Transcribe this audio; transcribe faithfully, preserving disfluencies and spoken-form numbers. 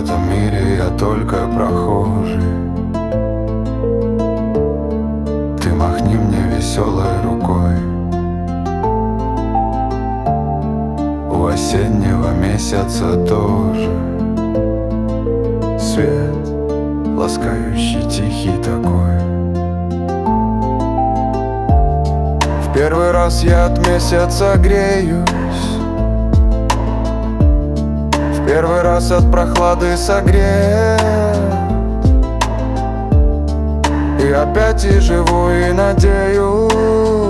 этом мире я только прохожий. Ты махни мне веселой рукой. У осеннего месяца тоже свет, ласкающий, тихий такой. В первый раз я от месяца греюсь, в первый раз от прохлады согрет. И опять и живу, и надеюсь,